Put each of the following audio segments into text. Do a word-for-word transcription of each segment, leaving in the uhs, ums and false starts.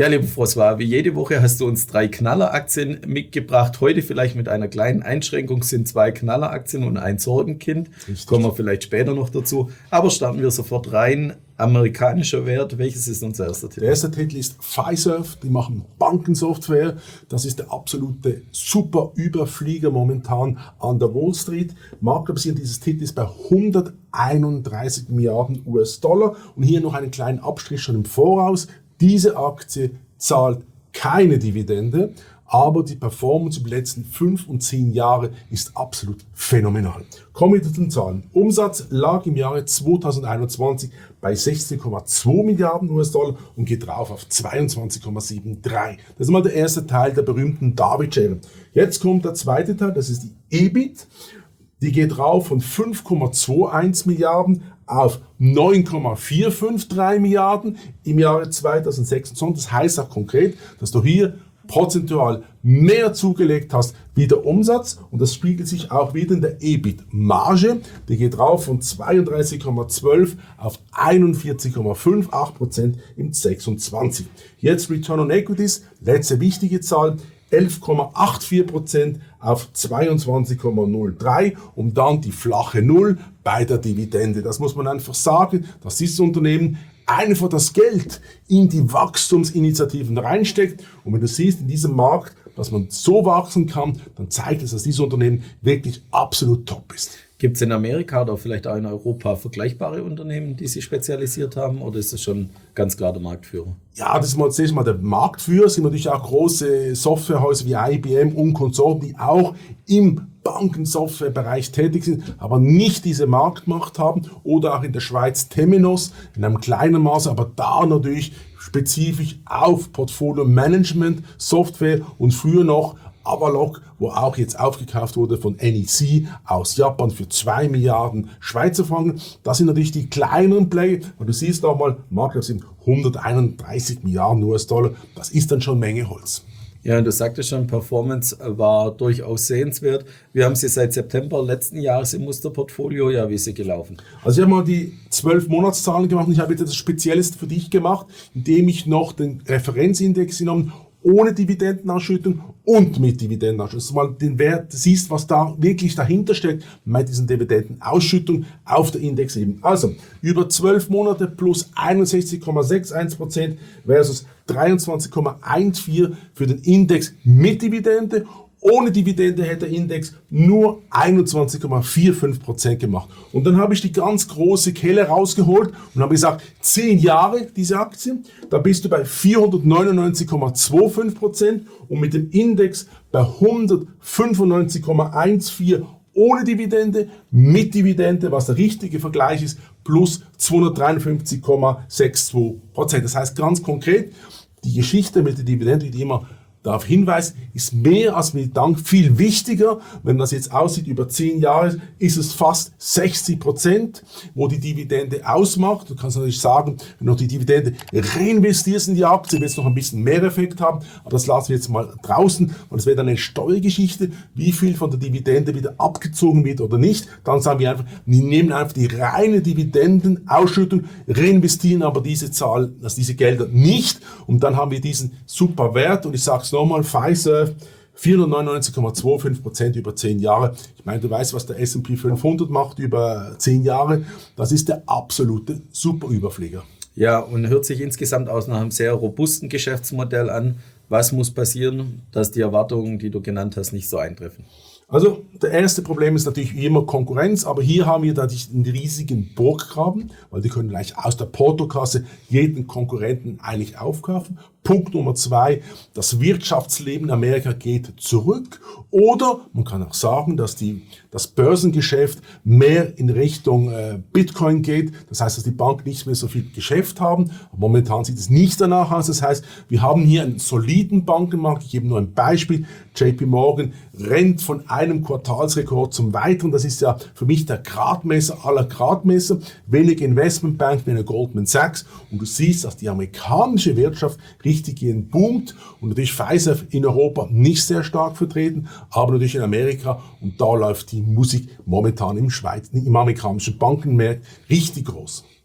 Ja, lieber François, wie jede Woche hast du uns drei Knalleraktien mitgebracht. Heute vielleicht mit einer kleinen Einschränkung, sind zwei Knalleraktien und ein Sorgenkind. Richtig. Kommen wir vielleicht später noch dazu. Aber starten wir sofort rein. Amerikanischer Wert, welches ist unser erster Titel? Der erste Titel ist Fiserv, die machen Bankensoftware. Das ist der absolute super Überflieger momentan an der Wall Street. Marktkapitalisierung dieses Titels ist bei hunderteinunddreißig Milliarden U S-Dollar. Und hier noch einen kleinen Abstrich schon im Voraus. Diese Aktie zahlt keine Dividende, aber die Performance über die letzten fünf und zehn Jahre ist absolut phänomenal. Kommen wir zu den Zahlen. Umsatz lag im Jahre zweitausendeinundzwanzig bei sechzehn Komma zwei Milliarden U S-Dollar und geht drauf auf zweiundzwanzig Komma dreiundsiebzig. Das ist mal der erste Teil der berühmten Darby-Schere. Jetzt kommt der zweite Teil, das ist die E B I T. Die geht rauf von fünf Komma einundzwanzig Milliarden auf neun Komma vierhundertdreiundfünfzig Milliarden im Jahre zweitausendsechsundzwanzig. Das heißt auch konkret, dass du hier prozentual mehr zugelegt hast wie der Umsatz und das spiegelt sich auch wieder in der E B I T-Marge. Die geht rauf von zweiunddreißig Komma zwölf auf einundvierzig Komma achtundfünfzig Prozent im sechsundzwanzig. Jetzt Return on Equities, letzte wichtige Zahl, elf Komma vierundachtzig Prozent auf zweiundzwanzig Komma null drei und dann die flache Null bei der Dividende. Das muss man einfach sagen, dass dieses Unternehmen einfach das Geld in die Wachstumsinitiativen reinsteckt. Und wenn du siehst in diesem Markt, dass man so wachsen kann, dann zeigt es, dass dieses Unternehmen wirklich absolut top ist. Gibt es in Amerika oder vielleicht auch in Europa vergleichbare Unternehmen, die sich spezialisiert haben, oder ist das schon ganz klar der Marktführer? Ja, das ist mal, das ist mal der Marktführer. Es sind natürlich auch große Softwarehäuser wie I B M und Konsorten, die auch im Bankensoftwarebereich tätig sind, aber nicht diese Marktmacht haben. Oder auch in der Schweiz Temenos, in einem kleinen Maße, aber da natürlich spezifisch auf Portfolio Management Software und früher noch Avaloq, wo auch jetzt aufgekauft wurde von N E C aus Japan für zwei Milliarden Schweizer Franken. Das sind natürlich die kleineren Player. Und du siehst auch mal, Markt sind hunderteinunddreißig Milliarden U S-Dollar. Das ist dann schon Menge Holz. Ja, du sagtest schon, Performance war durchaus sehenswert. Wir haben sie seit September letzten Jahres im Musterportfolio. Ja, wie ist sie gelaufen? Also ich habe mal die zwölf Monatszahlen gemacht und ich habe jetzt das Spezielles für dich gemacht, indem ich noch den Referenzindex genommen ohne Dividendenausschüttung und mit Dividendenausschüttung. Dass du mal den Wert siehst, was da wirklich dahinter steckt mit diesen Dividendenausschüttung auf der Indexebene. Also über zwölf Monate plus einundsechzig Komma einundsechzig Prozent versus dreiundzwanzig Komma vierzehn für den Index mit Dividende. Ohne Dividende hätte der Index nur einundzwanzig Komma fünfundvierzig Prozent gemacht. Und dann habe ich die ganz große Kelle rausgeholt und habe gesagt, zehn Jahre diese Aktie, da bist du bei vierhundertneunundneunzig Komma fünfundzwanzig Prozent und mit dem Index bei hundertfünfundneunzig Komma vierzehn ohne Dividende, mit Dividende, was der richtige Vergleich ist, plus zweihundertdreiundfünfzig Komma zweiundsechzig Prozent. Das heißt ganz konkret, die Geschichte mit der Dividende, die immer darauf hinweist, ist mehr als mit Dank viel wichtiger. Wenn das jetzt aussieht, über zehn Jahre ist es fast sechzig Prozent, wo die Dividende ausmacht. Du kannst natürlich sagen, wenn du noch die Dividende reinvestierst in die Aktie, wird es noch ein bisschen mehr Effekt haben. Aber das lassen wir jetzt mal draußen. Und es wird dann eine Steuergeschichte, wie viel von der Dividende wieder abgezogen wird oder nicht. Dann sagen wir einfach, wir nehmen einfach die reine Dividendenausschüttung, reinvestieren aber diese Zahl, also diese Gelder nicht. Und dann haben wir diesen super Wert. Und ich sage es nochmal, Fiserv, vierhundertneunundneunzig Komma fünfundzwanzig Prozent über zehn Jahre. Ich meine, du weißt, was der S und P fünfhundert macht über zehn Jahre. Das ist der absolute Superüberflieger. Ja, und hört sich insgesamt aus nach einem sehr robusten Geschäftsmodell an. Was muss passieren, dass die Erwartungen, die du genannt hast, nicht so eintreffen? Also, der erste Problem ist natürlich wie immer Konkurrenz, aber hier haben wir natürlich einen riesigen Burggraben, weil die können gleich aus der Portokasse jeden Konkurrenten eigentlich aufkaufen. Punkt Nummer zwei, das Wirtschaftsleben in Amerika geht zurück oder man kann auch sagen, dass die, das Börsengeschäft mehr in Richtung äh, Bitcoin geht. Das heißt, dass die Banken nicht mehr so viel Geschäft haben. Momentan sieht es nicht danach aus. Das heißt, wir haben hier einen soliden Bankenmarkt. Ich gebe nur ein Beispiel. J P Morgan rennt von einem Quartalsrekord zum weiteren. Das ist ja für mich der Gradmesser aller Gradmesser. Wenig Investmentbank wie eine Goldman Sachs. Und du siehst, dass die amerikanische Wirtschaft richtig gehen boomt und natürlich Fiserv in Europa nicht sehr stark vertreten, aber natürlich in Amerika und da läuft die Musik momentan im Schweiz, im amerikanischen Bankenmarkt richtig groß.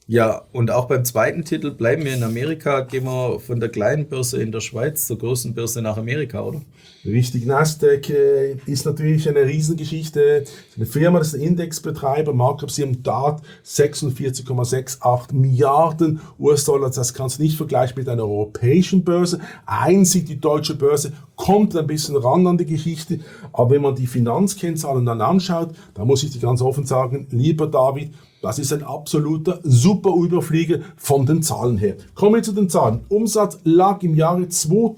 Ja, und auch beim zweiten Titel bleiben wir in Amerika, gehen wir von der kleinen Börse in der Schweiz zur großen Börse nach Amerika, oder? Richtig, Nasdaq äh, ist natürlich eine Riesengeschichte. Eine Firma, das ist ein Indexbetreiber, Marktkapitalisierung sechsundvierzig Komma achtundsiebzig Milliarden U S-Dollar. Das kannst du nicht vergleichen mit einer europäischen Börse. Einzig die deutsche Börse kommt ein bisschen ran an die Geschichte. Aber wenn man die Finanzkennzahlen dann anschaut, da muss ich dir ganz offen sagen, lieber David, das ist ein absoluter Super-Überflieger von den Zahlen her. Kommen wir zu den Zahlen. Umsatz lag im Jahre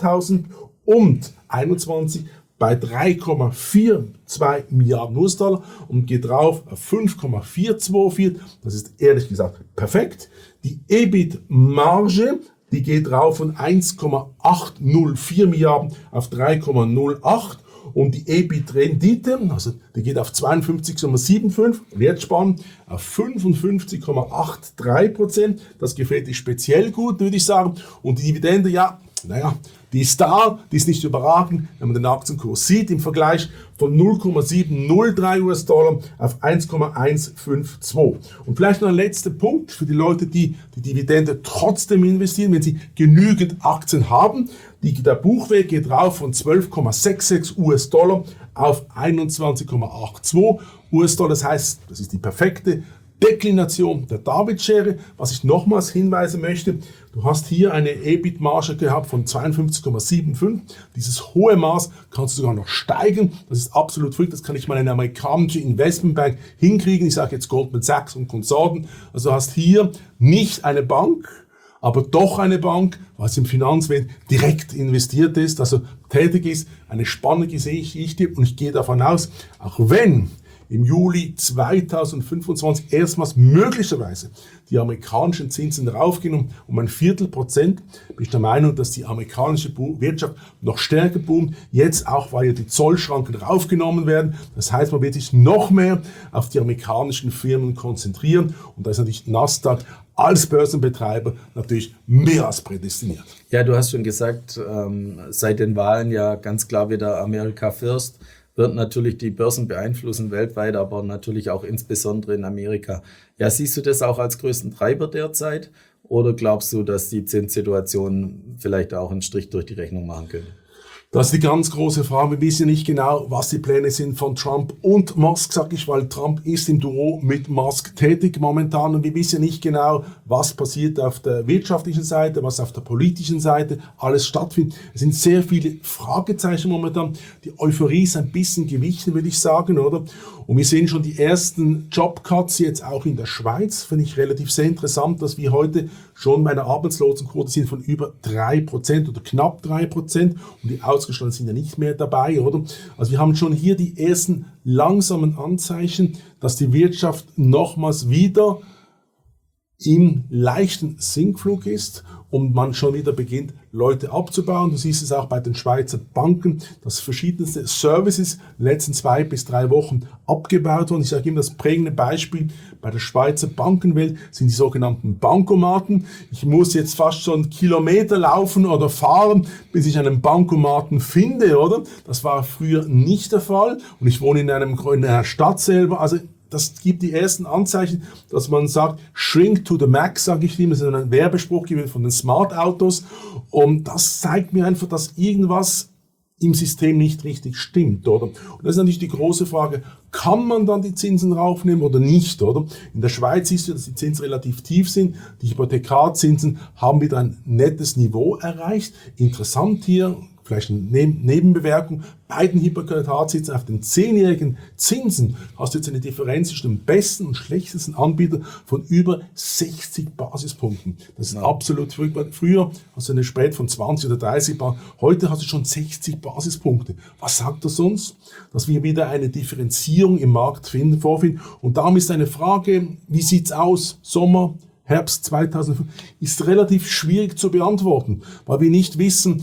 zweitausendeinundzwanzig bei drei Komma zweiundvierzig Milliarden U S-Dollar und geht drauf auf fünf Komma vierhundertvierundzweißig. Das ist ehrlich gesagt perfekt. Die E B I T-Marge, die geht drauf von eins Komma achthundertvier Milliarden auf drei Komma null acht. Und die E B I T-Rendite, also die geht auf zweiundfünfzig Komma fünfundsiebzig, Wertspannend auf fünfundfünfzig Komma dreiundachtzig Prozent. Das gefällt dir speziell gut, würde ich sagen. Und die Dividende, ja, naja, die ist da, die ist nicht überragend, wenn man den Aktienkurs sieht, im Vergleich von null Komma siebenhundertdrei U S-Dollar auf eins Komma hundertzweiundfünfzig. Und vielleicht noch ein letzter Punkt für die Leute, die die Dividende trotzdem investieren, wenn sie genügend Aktien haben. Die, der Buchwert geht rauf von zwölf Komma sechsundsechzig U S-Dollar auf einundzwanzig Komma zweiundachtzig U S-Dollar. Das heißt, das ist die perfekte Deklination der David-Schere. Was ich nochmals hinweisen möchte, du hast hier eine E B I T-Marge gehabt von zweiundfünfzig Komma fünfundsiebzig. Dieses hohe Maß kannst du sogar noch steigen. Das ist absolut verrückt. Das kann ich mal in eine amerikanische Investmentbank hinkriegen. Ich sage jetzt Goldman Sachs und Konsorten. Also du hast hier nicht eine Bank, aber doch eine Bank, was im Finanzwelt direkt investiert ist, also tätig ist. Eine spannende Geschichte und ich gehe davon aus, auch wenn im Juli zweitausendfünfundzwanzig erstmals möglicherweise die amerikanischen Zinsen raufgehen um, um ein Viertel Prozent, bin ich der Meinung, dass die amerikanische Wirtschaft noch stärker boomt. Jetzt auch, weil ja die Zollschranken raufgenommen werden. Das heißt, man wird sich noch mehr auf die amerikanischen Firmen konzentrieren. Und da ist natürlich Nasdaq als Börsenbetreiber natürlich mehr als prädestiniert. Ja, du hast schon gesagt, ähm, seit den Wahlen ja ganz klar wieder America First. Wird natürlich die Börsen beeinflussen weltweit, aber natürlich auch insbesondere in Amerika. Ja, siehst du das auch als größten Treiber derzeit oder glaubst du, dass die Zinssituation vielleicht auch einen Strich durch die Rechnung machen könnte? Das ist die ganz große Frage. Wir wissen nicht genau, was die Pläne sind von Trump und Musk, sag ich, weil Trump ist im Duo mit Musk tätig momentan und wir wissen nicht genau, was passiert auf der wirtschaftlichen Seite, was auf der politischen Seite alles stattfindet. Es sind sehr viele Fragezeichen momentan. Die Euphorie ist ein bisschen gewichen, würde ich sagen, oder? Und wir sehen schon die ersten Jobcuts jetzt auch in der Schweiz. Finde ich relativ sehr interessant, dass wir heute schon bei einer Arbeitslosenquote sind von über drei Prozent oder knapp drei Prozent und die Ausgestandenen sind ja nicht mehr dabei, oder? Also wir haben schon hier die ersten langsamen Anzeichen, dass die Wirtschaft nochmals wieder im leichten Sinkflug ist und man schon wieder beginnt, Leute abzubauen. Du siehst es auch bei den Schweizer Banken, dass verschiedenste Services in den letzten zwei bis drei Wochen abgebaut wurden. Ich sage immer, das prägende Beispiel bei der Schweizer Bankenwelt sind die sogenannten Bankomaten. Ich muss jetzt fast schon Kilometer laufen oder fahren, bis ich einen Bankomaten finde, oder? Das war früher nicht der Fall und ich wohne in, einem, in einer Stadt selber, also das gibt die ersten Anzeichen, dass man sagt, shrink to the max, sage ich immer, das ist ein Werbespruch von den Smart-Autos. Und das zeigt mir einfach, dass irgendwas im System nicht richtig stimmt, oder? Und das ist natürlich die große Frage, kann man dann die Zinsen raufnehmen oder nicht, oder? In der Schweiz siehst du, dass die Zinsen relativ tief sind. Die Hypothekarzinsen haben wieder ein nettes Niveau erreicht. Interessant hier, vielleicht eine Nebenbemerkung, bei den Hypothekarzinsen auf den zehnjährigen Zinsen hast du jetzt eine Differenz zwischen dem besten und schlechtesten Anbieter von über sechzig Basispunkten. Das ist ja absolut früher. Früher hast du eine Spread von zwanzig oder dreißig Basispunkte, heute hast du schon sechzig Basispunkte. Was sagt das uns? Dass wir wieder eine Differenzierung im Markt finden, vorfinden. Und darum ist eine Frage, wie sieht's aus? Sommer, Herbst zweitausendfünf ist relativ schwierig zu beantworten, weil wir nicht wissen,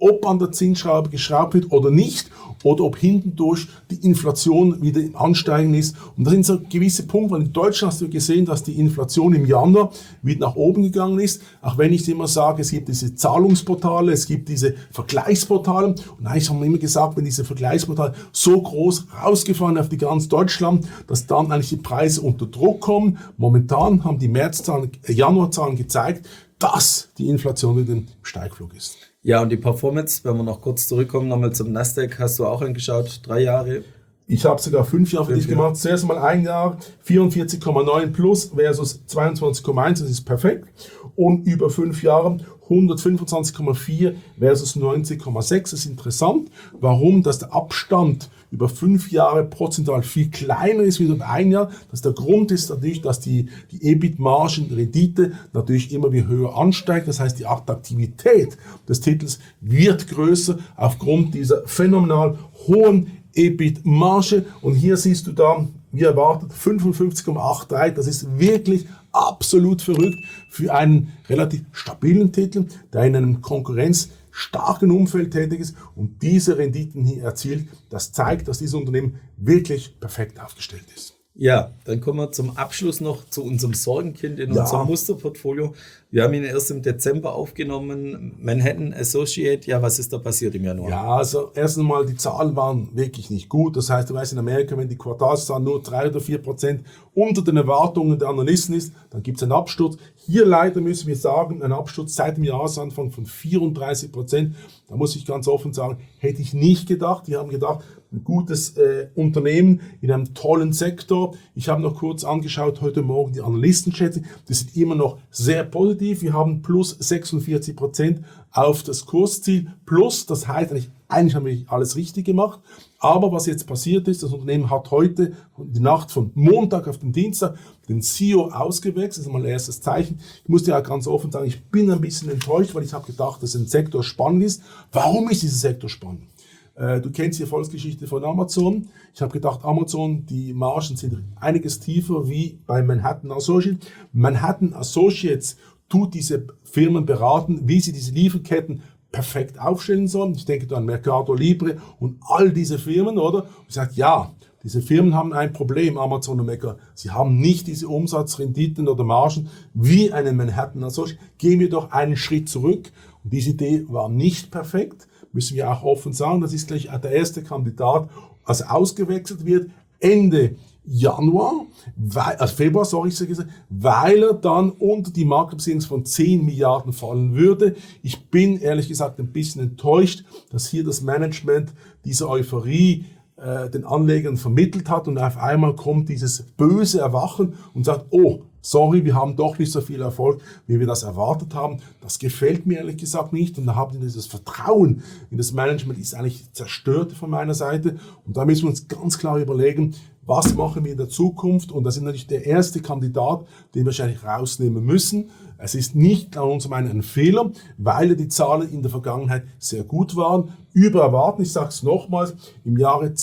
ob an der Zinsschraube geschraubt wird oder nicht, oder ob hintendurch die Inflation wieder im Ansteigen ist. Und das sind so gewisse Punkte, weil in Deutschland hast du gesehen, dass die Inflation im Januar wieder nach oben gegangen ist. Auch wenn ich immer sage, es gibt diese Zahlungsportale, es gibt diese Vergleichsportale. Und eigentlich haben wir immer gesagt, wenn diese Vergleichsportale so groß rausgefahren auf die ganz Deutschland, dass dann eigentlich die Preise unter Druck kommen. Momentan haben die Märzzahlen, äh, Januarzahlen gezeigt, dass die Inflation wieder im Steigflug ist. Ja, und die Performance, wenn wir noch kurz zurückkommen, nochmal zum Nasdaq, hast du auch angeschaut, drei Jahre? Ich habe sogar fünf Jahre für dich gemacht. Zuerst mal ein Jahr, vierundvierzig Komma neun plus versus zweiundzwanzig Komma eins, das ist perfekt. Und über fünf Jahre hundertfünfundzwanzig Komma vier versus neunzig Komma sechs, das ist interessant. Warum? Dass der Abstand über fünf Jahre prozentual viel kleiner ist wie über ein Jahr. Das der Grund ist natürlich, dass die, die E B I T-Margen, Rendite natürlich immer wie höher ansteigt. Das heißt, die Attraktivität des Titels wird größer aufgrund dieser phänomenal hohen E B I T-Marge. Und hier siehst du da, wie erwartet, fünfundfünfzig Komma dreiundachtzig. Das ist wirklich absolut verrückt für einen relativ stabilen Titel, der in einem konkurrenzstarken Umfeld tätig ist und diese Renditen hier erzielt. Das zeigt, dass dieses Unternehmen wirklich perfekt aufgestellt ist. Ja, dann kommen wir zum Abschluss noch zu unserem Sorgenkind in Ja. unserem Musterportfolio. Wir haben ihn erst im Dezember aufgenommen. Manhattan Associate, ja, was ist da passiert im Januar? Ja, also erst einmal, die Zahlen waren wirklich nicht gut. Das heißt, du weißt, in Amerika, wenn die Quartalszahlen nur drei oder vier Prozent unter den Erwartungen der Analysten ist, dann gibt es einen Absturz. Hier leider müssen wir sagen, ein Absturz seit dem Jahresanfang von vierunddreißig Prozent. Da muss ich ganz offen sagen, hätte ich nicht gedacht. Wir haben gedacht, ein gutes äh, Unternehmen in einem tollen Sektor. Ich habe noch kurz angeschaut heute Morgen die Analystenschätzung. Die sind immer noch sehr positiv. Wir haben plus sechsundvierzig Prozent auf das Kursziel. Plus, das heißt eigentlich, eigentlich haben wir alles richtig gemacht. Aber was jetzt passiert ist, das Unternehmen hat heute, die Nacht von Montag auf den Dienstag, den C E O ausgewechselt. Das ist mal ein erstes Zeichen. Ich muss dir auch ganz offen sagen, ich bin ein bisschen enttäuscht, weil ich habe gedacht, dass ein Sektor spannend ist. Warum ist dieser Sektor spannend? Du kennst die Erfolgsgeschichte von Amazon. Ich habe gedacht, Amazon, die Margen sind einiges tiefer wie bei Manhattan Associates. Manhattan Associates tut diese Firmen beraten, wie sie diese Lieferketten perfekt aufstellen sollen. Ich denke da an Mercado Libre und all diese Firmen, oder? Und ich sage, ja, diese Firmen haben ein Problem, Amazon und Mecca. Sie haben nicht diese Umsatzrenditen oder Margen wie eine Manhattan Associates. Gehen wir doch einen Schritt zurück. Und diese Idee war nicht perfekt. Müssen wir auch offen sagen, das ist gleich der erste Kandidat, als ausgewechselt wird, Ende Januar, weil, also Februar, sorry, ich gesagt, weil er dann unter die Marktbeziehung von zehn Milliarden fallen würde. Ich bin ehrlich gesagt ein bisschen enttäuscht, dass hier das Management diese Euphorie äh, den Anlegern vermittelt hat und auf einmal kommt dieses böse Erwachen und sagt, oh, sorry, wir haben doch nicht so viel Erfolg, wie wir das erwartet haben. Das gefällt mir ehrlich gesagt nicht. Und da haben wir dieses Vertrauen in das Management ist eigentlich zerstört von meiner Seite. Und da müssen wir uns ganz klar überlegen, was machen wir in der Zukunft? Und das ist natürlich der erste Kandidat, den wir wahrscheinlich rausnehmen müssen. Es ist nicht an uns ein Fehler, weil die Zahlen in der Vergangenheit sehr gut waren. Über erwarten, ich sage es nochmals, im Jahre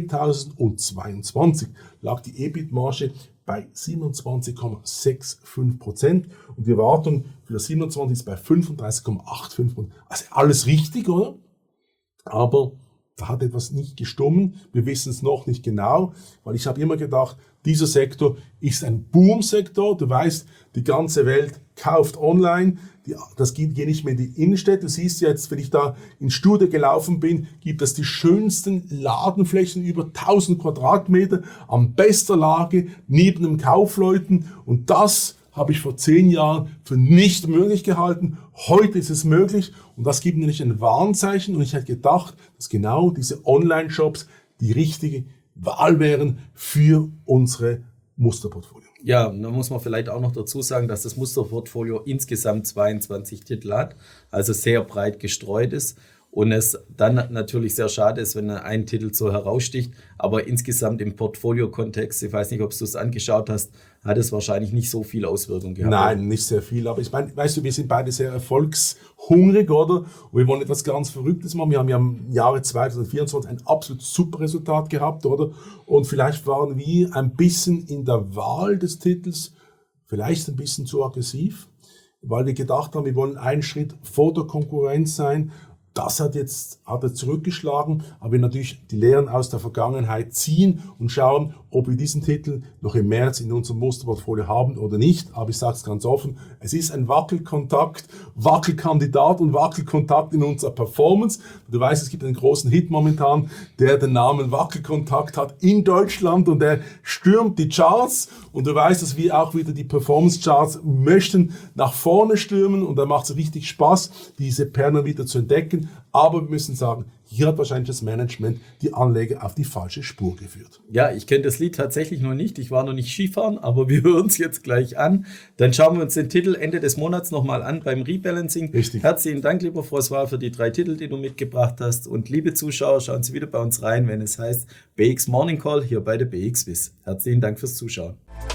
zweitausendzweiundzwanzig lag die E B I T-Marge bei siebenundzwanzig Komma fünfundsechzig Prozent und die Erwartung für das siebenundzwanzig ist bei fünfunddreißig Komma fünfundachtzig Prozent. Also alles richtig, oder? Aber da hat etwas nicht gestimmt. Wir wissen es noch nicht genau, weil ich habe immer gedacht, dieser Sektor ist ein Boom-Sektor. Du weißt, die ganze Welt kauft online. Die, das geht, geht nicht mehr in die Innenstädte. Du siehst jetzt, wenn ich da ins Studio gelaufen bin, gibt es die schönsten Ladenflächen, über tausend Quadratmeter, am besten Lage, neben den Kaufleuten. Und das habe ich vor zehn Jahren für nicht möglich gehalten. Heute ist es möglich und das gibt nämlich ein Warnzeichen. Und ich hätte gedacht, dass genau diese Online-Shops die richtige Wahl wären für unsere Musterportfolio. Ja, da muss man vielleicht auch noch dazu sagen, dass das Musterportfolio insgesamt zweiundzwanzig Titel hat, also sehr breit gestreut ist. Und es dann natürlich sehr schade ist, wenn ein Titel so heraussticht. Aber insgesamt im Portfolio-Kontext, ich weiß nicht, ob du es angeschaut hast, hat es wahrscheinlich nicht so viel Auswirkungen gehabt. Nein, nicht sehr viel. Aber ich meine, weißt du, wir sind beide sehr erfolgshungrig, oder? Und wir wollen etwas ganz Verrücktes machen. Wir haben ja im Jahre zweitausendvierundzwanzig ein absolut super Resultat gehabt, oder? Und vielleicht waren wir ein bisschen in der Wahl des Titels vielleicht ein bisschen zu aggressiv, weil wir gedacht haben, wir wollen einen Schritt vor der Konkurrenz sein. Das hat jetzt hat er zurückgeschlagen, aber wir natürlich die Lehren aus der Vergangenheit ziehen und schauen, ob wir diesen Titel noch im März in unserem Musterportfolio haben oder nicht. Aber ich sage es ganz offen, es ist ein Wackelkontakt, Wackelkandidat und Wackelkontakt in unserer Performance. Du weißt, es gibt einen großen Hit momentan, der den Namen Wackelkontakt hat in Deutschland und der stürmt die Charts. Und du weißt, dass wir auch wieder die Performance-Charts möchten nach vorne stürmen und da macht es richtig Spaß, diese Perlen wieder zu entdecken. Aber wir müssen sagen, hier hat wahrscheinlich das Management die Anleger auf die falsche Spur geführt. Ja, ich kenne das Lied tatsächlich noch nicht. Ich war noch nicht Skifahren, aber wir hören es jetzt gleich an. Dann schauen wir uns den Titel Ende des Monats nochmal an beim Rebalancing. Richtig. Herzlichen Dank, lieber François, für die drei Titel, die du mitgebracht hast. Und liebe Zuschauer, schauen Sie wieder bei uns rein, wenn es heißt B X Morning Call hier bei der B X Wiss. Herzlichen Dank fürs Zuschauen.